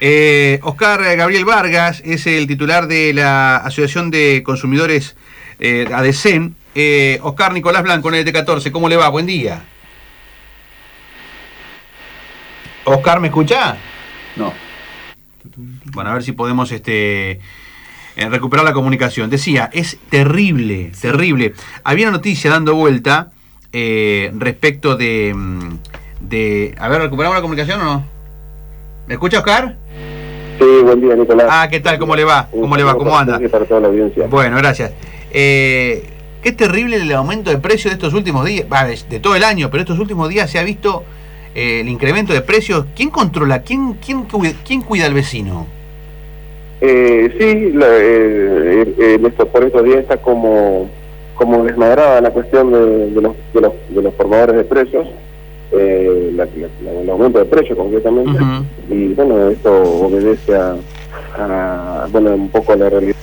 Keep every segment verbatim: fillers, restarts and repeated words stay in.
Eh, Oscar Gabriel Vargas es el titular de la Asociación de Consumidores eh, ADECEN. Eh, Oscar Nicolás Blanco en el T catorce, ¿cómo le va? Buen día. Oscar, ¿me escucha? No. Bueno, a ver si podemos este, eh, recuperar la comunicación. Decía, es terrible, sí. terrible. Había una noticia dando vuelta eh, respecto de, de... A ver, ¿recuperamos la comunicación o no? ¿Me escucha, Oscar? Sí, buen día, Nicolás. Ah, ¿qué tal? ¿Cómo le va? ¿Cómo le va? ¿Cómo anda? Para toda la audiencia. Bueno, gracias. Eh, qué terrible el aumento de precios de estos últimos días, de todo el año, pero estos últimos días se ha visto eh, el incremento de precios. ¿Quién controla? ¿Quién, quién, quién cuida al vecino? Eh, sí, la, eh, eh, esto, por estos días está como, como desmadrada la cuestión de, de, los, de, los, de los formadores de precios. Eh, la, la, el aumento de precios concretamente, uh-huh. Y bueno, esto obedece a, a bueno, un poco a la realidad,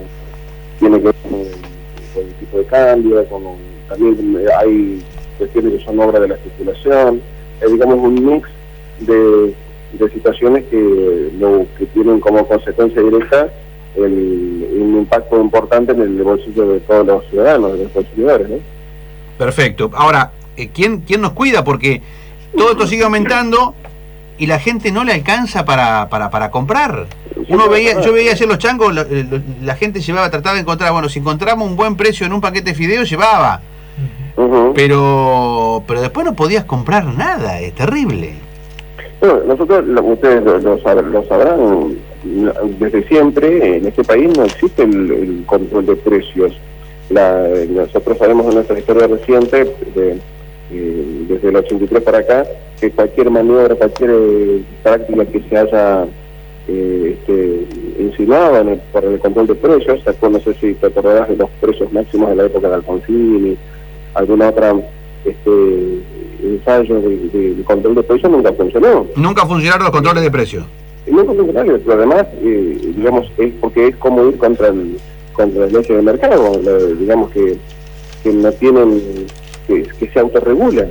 tiene que ver con, con el tipo de cambio, con, también hay cuestiones que son obra de la circulación, es digamos un mix de, de situaciones que lo que tienen como consecuencia directa el, un impacto importante en el bolsillo de todos los ciudadanos, de los consumidores, ¿no? Perfecto. Ahora, ¿Quién, ¿Quién nos cuida? Porque todo esto sigue aumentando y la gente no le alcanza para, para, para comprar. Uno veía, yo veía ayer los changos, la, la gente llevaba, trataba de encontrar, bueno, si encontramos un buen precio en un paquete de fideos, llevaba. Uh-huh. Pero pero después no podías comprar nada, es terrible. Bueno, nosotros, ustedes lo, lo, lo sabrán, desde siempre en este país no existe el, el control de precios. La, nosotros sabemos en nuestra historia reciente, de, Eh, desde el ochenta y tres para acá, que cualquier maniobra, cualquier eh, práctica que se haya eh, este, insinuado en el, por el control de precios, no sé si te acordarás de los precios máximos de la época de Alfonsín y alguna otra este, ensayo de, de, de control de precios, nunca funcionó. Nunca funcionaron los controles de precios. Y nunca funcionaron, pero además, eh, digamos, es porque es como ir contra el contra las leyes del mercado, la, digamos que, que no tienen... Que, que se autorregulan,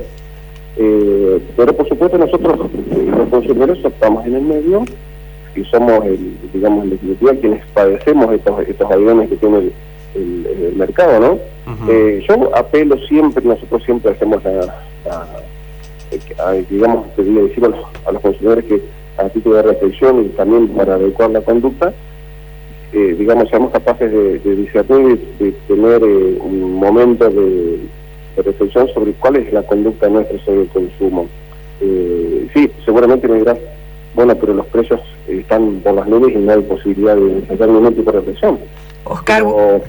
eh, pero por supuesto nosotros eh, los consumidores estamos en el medio y somos el, digamos en definitiva quienes padecemos estos estos aviones que tiene el, el, el mercado, ¿no? Uh-huh. eh, yo apelo siempre, nosotros siempre hacemos la, la a, digamos te digo, decir a los, a los consumidores que a título de reflexión y también para adecuar la conducta, eh, digamos seamos capaces de, de discernir, de, de tener eh, un momento de de reflexión sobre cuál es la conducta nuestra sobre el consumo. Eh, sí, seguramente me dirás, bueno, pero los precios están por las nubes y no hay posibilidad de hacer ningún tipo de reflexión. Oscar, pero,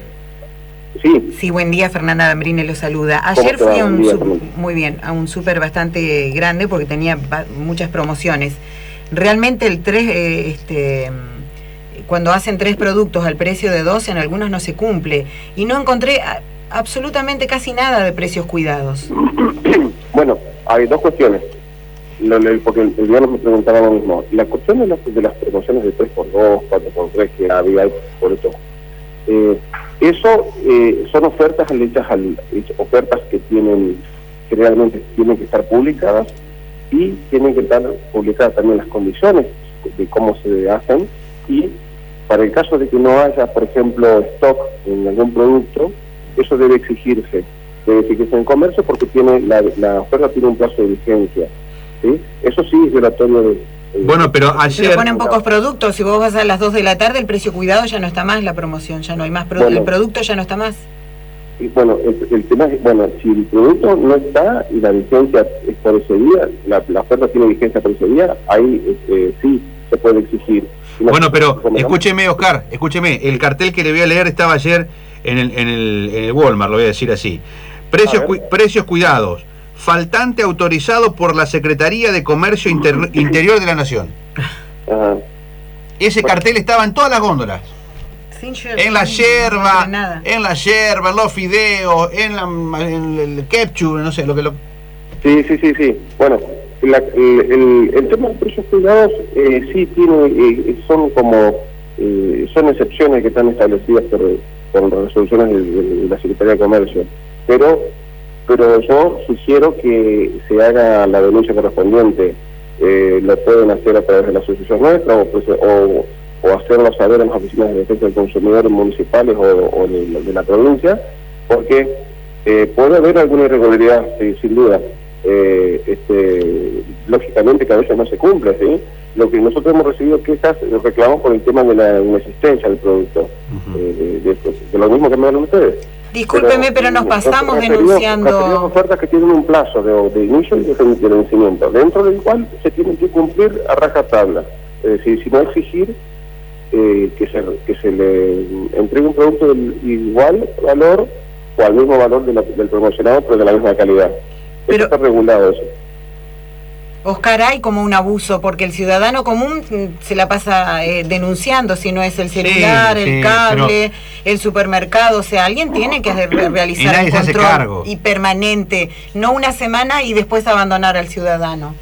sí. Sí, buen día, Fernanda Dambrine lo saluda. Ayer fui a un super, muy bien, a un súper bastante grande porque tenía muchas promociones. Realmente el tres, eh, este, cuando hacen tres productos al precio de dos, en algunos no se cumple. Y no encontré absolutamente casi nada de precios cuidados. Bueno, hay dos cuestiones, lo, lo, porque el, el día nos preguntaba lo mismo. La cuestión de las, de las promociones de tres por dos, cuatro por tres que había por eso, eh, eso eh, son ofertas hechas al, ofertas que tienen que realmente tienen que estar publicadas y tienen que estar publicadas también las condiciones de cómo se hacen, y para el caso de que no haya, por ejemplo, stock en algún producto, eso debe exigirse, debe exigirse en comercio porque tiene la, la oferta tiene un plazo de vigencia, ¿sí? Eso sí es violatorio de... de bueno, pero ayer... Pero ponen pocos productos, si vos vas a las dos de la tarde, el precio cuidado ya no está más, la promoción, ya no hay más, produ bueno, el producto ya no está más. Y bueno, el, el tema es, bueno, si el producto no está y la vigencia es por ese día, la, la oferta tiene vigencia por ese día, ahí este, sí se puede exigir. Bueno, pero escúcheme, Oscar, escúcheme, el cartel que le voy a leer estaba ayer en el, en el, en el Walmart, lo voy a decir así. Precios, cu precios cuidados. Faltante autorizado por la Secretaría de Comercio Inter Interior de la Nación. Uh-huh. Ese bueno. cartel estaba en todas las góndolas. Sin en la yerba, no en la yerba, en los fideos, en, la, en el ketchup, no sé, lo que lo... Sí, sí, sí, sí. Bueno, la, el, el, el tema de precios cuidados eh, sí tiene, eh, son como, eh, son excepciones que están establecidas por, por las resoluciones de, de, de la Secretaría de Comercio. Pero pero yo sugiero que se haga la denuncia correspondiente eh, lo pueden hacer a través de la asociación nuestra o, pues, o, o hacerlo saber en las oficinas de defensa del consumidor municipales o, o de, de la provincia, porque eh, puede haber alguna irregularidad, sí, sin duda. Eh, este, lógicamente que a veces no se cumple, ¿sí? Lo que nosotros hemos recibido quejas, los reclamos por el tema de la inexistencia del producto, uh-huh. eh, de, de, de lo mismo que me hablan ustedes. Discúlpeme, pero, pero nos pasamos referidos, denunciando... Referidos ofertas que tienen un plazo de, de inicio y de, de vencimiento, dentro del cual se tienen que cumplir a rajatabla. Es decir, si no exigir eh, que, se, que se le entregue un producto del igual valor o al mismo valor de la, del promocionado, pero de la misma calidad. Pero, está regulado eso. Oscar, hay como un abuso, porque el ciudadano común se la pasa eh, denunciando, si no es el celular, sí, el sí, cable, el supermercado, o sea, alguien tiene que realizar un control y permanente, no una semana y después abandonar al ciudadano.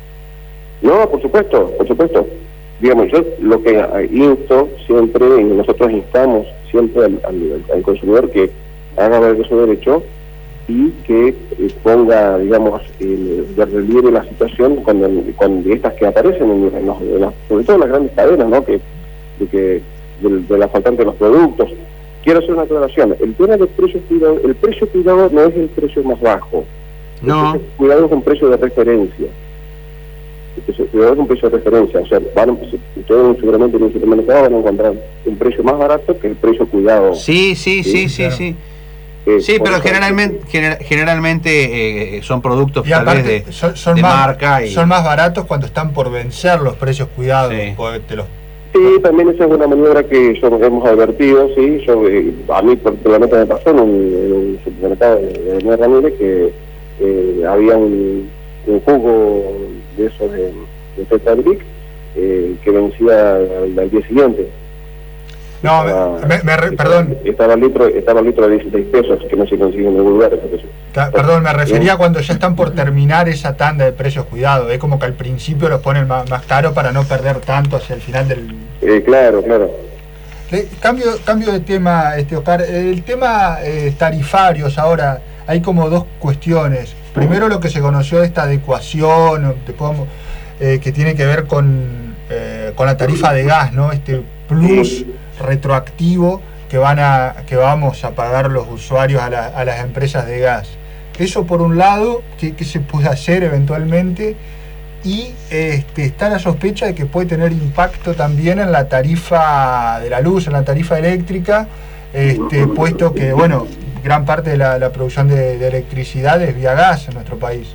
No, por supuesto, por supuesto. Digamos, yo lo que insto siempre, y nosotros instamos siempre al, al, al consumidor que haga valer su derecho y que eh, ponga, digamos, eh, de relieve la situación cuando, cuando estas que aparecen, en, en los, en las, sobre todo en las grandes cadenas, ¿no? que de, que, de, de la faltante de los productos. Quiero hacer una aclaración. El tema del precio cuidado, el precio cuidado no es el precio más bajo. No. El precio cuidado es un precio de referencia. El precio cuidado es un precio de referencia. O sea, van, ustedes seguramente en un supermercado van a encontrar un precio más barato que el precio cuidado. Sí, sí, sí, sí, sí. sí. Eh, sí, pero generalmente gener, generalmente eh, son productos y tal vez de, son, son de más, marca. Y... son más baratos cuando están por vencer los precios cuidados. Sí, te los... sí, también esa es una maniobra que yo hemos advertido, sí. Yo, eh, a mí particularmente me pasó en un, en un supermercado de, de Daniel Ramírez que eh, había un, un jugo de esos de, de Tetrabric eh, que vencía al, al día siguiente. No, estaba, me, me re, perdón. Estaba el litro, estaba el litro de dieciséis pesos, que no se consigue en ningún lugar ese precio. Ta, perdón, me refería a cuando ya están por terminar esa tanda de precios cuidados. Es como que al principio los ponen más, más caro para no perder tanto hacia el final del... Eh, claro, claro. Eh, cambio, cambio de tema, este Oscar. El tema eh, tarifarios ahora, hay como dos cuestiones. Primero lo que se conoció de esta adecuación, de cómo, eh, que tiene que ver con, eh, con la tarifa de gas, ¿no? Este plus... Sí. retroactivo que van a que vamos a pagar los usuarios a, la, a las empresas de gas. Eso por un lado, que, que se puede hacer eventualmente, y este, está la sospecha de que puede tener impacto también en la tarifa de la luz, en la tarifa eléctrica, este, puesto que, bueno, gran parte de la, la producción de, de electricidad es vía gas en nuestro país.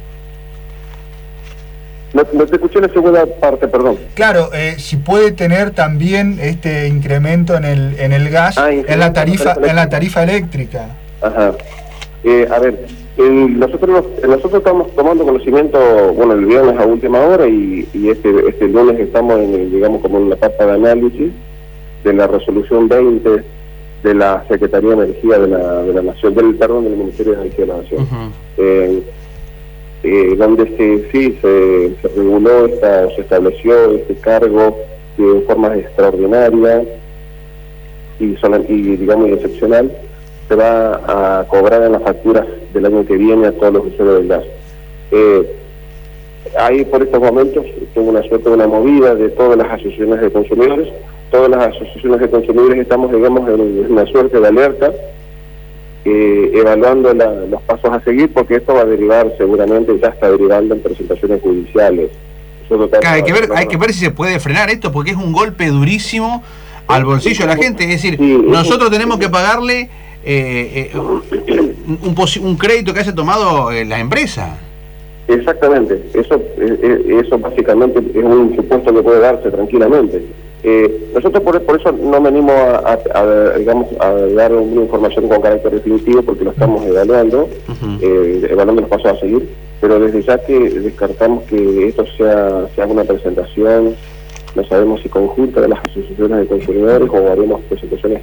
No, no te escuché la segunda parte, perdón. Claro, eh, si puede tener también este incremento en el en el gas, ah, en la tarifa en la tarifa eléctrica. Ajá. Eh, a ver, el, nosotros nosotros estamos tomando conocimiento, bueno, el viernes a última hora y, y este este lunes estamos en, digamos, como en la etapa de análisis de la resolución veinte de la Secretaría de Energía de la de la Nación, del perdón, del Ministerio de Energía de la Nación. Uh-huh. eh, Eh, donde se, sí se, se reguló, esta, se estableció este cargo de forma extraordinaria y, sola, y digamos excepcional, se va a cobrar en las facturas del año que viene a todos los usuarios del gas. Eh, ahí por estos momentos tengo una suerte de una movida de todas las asociaciones de consumidores, todas las asociaciones de consumidores estamos, digamos, en una suerte de alerta, Eh, evaluando la, los pasos a seguir, porque esto va a derivar seguramente, ya está derivando en presentaciones judiciales. Claro, hay que ver, hay que ver si se puede frenar esto, porque es un golpe durísimo al bolsillo de la gente. Es decir, sí, nosotros tenemos que pagarle eh, eh, un, un crédito que haya tomado eh, la empresa. Exactamente, eso, eh, eso básicamente es un supuesto que puede darse tranquilamente. Eh, nosotros por, por eso no venimos a, a, a, digamos, a dar una información con carácter definitivo, porque lo estamos evaluando, uh-huh. eh, evaluando los pasos a seguir, pero desde ya que descartamos que esto sea, sea una presentación, no sabemos si conjunta de las asociaciones de consumidores o haremos presentaciones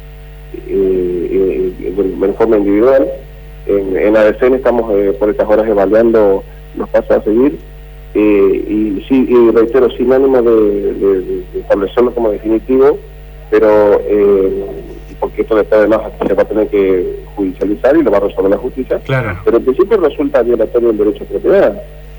eh, eh, de forma individual. En, en A D C N estamos eh, por estas horas evaluando los pasos a seguir. Eh, y sí, y reitero, sin ánimo de, de, de establecerlo como definitivo, pero eh, porque esto después además se va a tener que judicializar y lo va a resolver la justicia, claro. Pero en principio resulta violatorio del derecho a propiedad.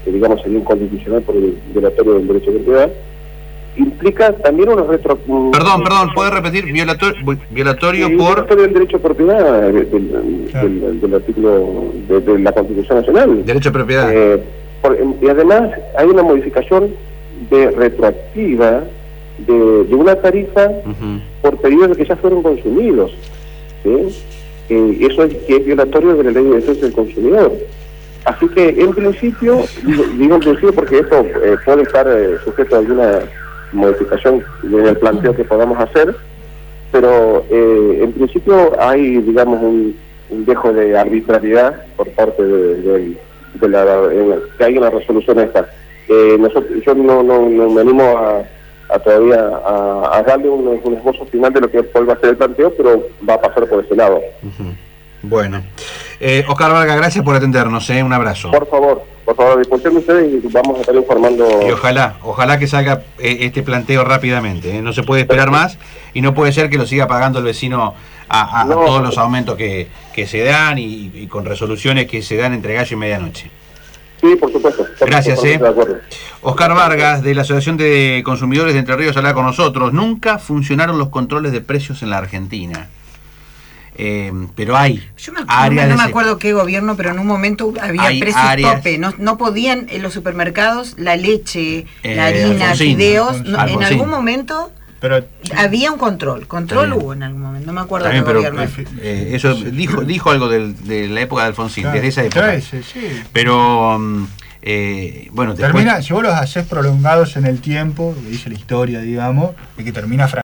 que digamos sería inconstitucional por el violatorio del derecho de propiedad, implica también una retro... Perdón, perdón, ¿puede repetir? Violator, violatorio sí, por... Violatorio del derecho de propiedad del, del, claro. del, del artículo de, de la Constitución Nacional. Derecho de propiedad. Eh, por, y además hay una modificación de retroactiva de, de una tarifa uh-huh. por periodos que ya fueron consumidos. ¿Sí? Eh, eso es que es violatorio de la ley de defensa del consumidor. Así que en principio, digo, digo en principio porque esto eh, puede estar eh, sujeto a alguna modificación en el planteo que podamos hacer, pero eh, en principio hay, digamos, un, un dejo de arbitrariedad por parte de, de, de la, de, que hay una resolución esta. Eh, nosotros, yo no, no, no me animo a, a todavía a, a darle un, un esbozo final de lo que vuelva a ser el planteo, pero va a pasar por ese lado. Uh-huh. Bueno, eh, Oscar Vargas, gracias por atendernos, ¿eh? Un abrazo. Por favor, por favor, disculpen ustedes y vamos a estar informando. Y ojalá, ojalá que salga eh, este planteo rápidamente, ¿eh? No se puede esperar más y no puede ser que lo siga pagando el vecino a, a, no, a todos los aumentos que, que se dan y, y con resoluciones que se dan entre gallo y medianoche. Sí, por supuesto. Por Gracias, supuesto, eh. de acuerdo. Oscar Vargas, de la Asociación de Consumidores de Entre Ríos, habla con nosotros. Nunca funcionaron los controles de precios en la Argentina. Eh, pero hay Yo me acuerdo, áreas no me de acuerdo qué gobierno, pero en un momento había hay precios áreas, tope. No, no podían en los supermercados la leche, eh, la harina, Alfonsín, fideos. No, en Alfonsín. algún momento pero, había un control. Control También. hubo en algún momento. No me acuerdo También, qué pero gobierno. eh, eso dijo dijo algo del, de la época de Alfonsín, claro, desde esa época. sí, sí. Pero um, eh, bueno, después... termina, si vos los haces prolongados en el tiempo, que dice la historia, digamos, de que termina